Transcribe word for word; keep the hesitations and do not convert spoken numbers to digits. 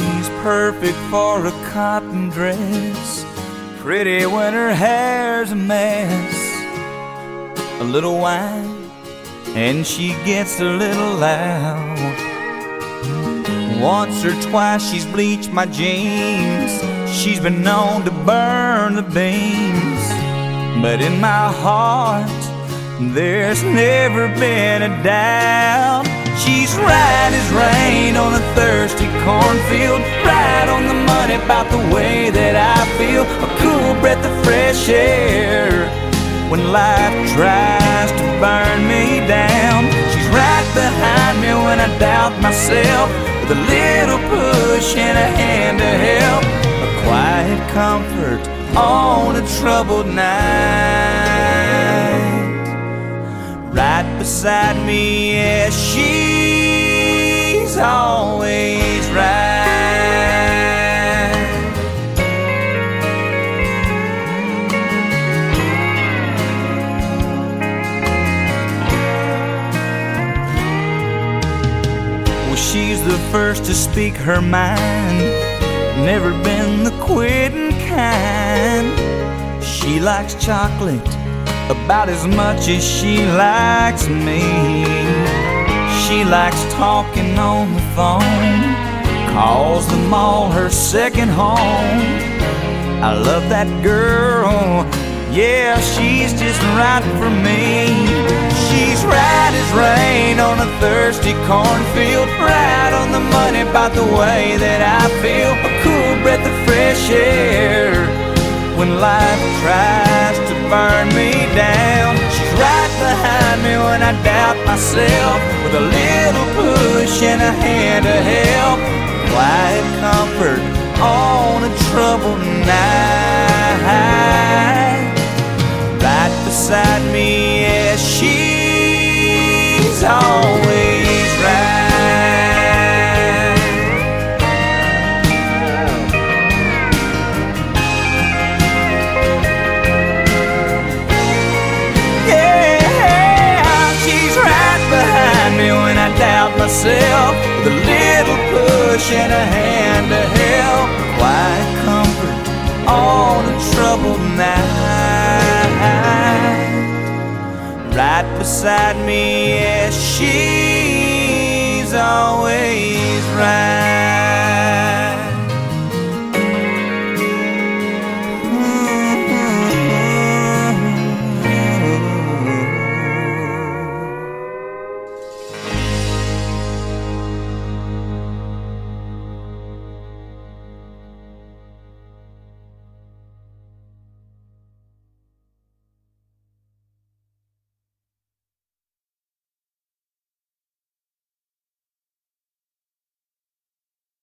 She's perfect for a cotton dress, pretty when her hair's a mess. A little wine and she gets a little loud. Once or twice she's bleached my jeans, she's been known to burn the beams. But in my heart there's never been a doubt. She's right as rain on a thirsty cornfield, right on the money about the way that I feel. A cool breath of fresh air when life tries to burn me down. She's right behind me when I doubt myself, with a little push and a hand to help. A quiet comfort on a troubled night. Right beside me, yeah, she's always right. Well, she's the first to speak her mind, never been the quitting kind. She likes chocolate about as much as she likes me. She likes talking on the phone, calls the mall her second home. I love that girl, yeah, she's just right for me. She's right as rain on a thirsty cornfield, right on the money about the way that I feel. A cool breath of fresh air when life tries to burn me down. She's right behind me when I doubt myself, with a little push and a hand to help. Quiet comfort on a troubled night. Right beside me, yeah, she's always right. Myself, with a little push and a hand to help. Quiet comfort on a troubled night. Right beside me, yeah, she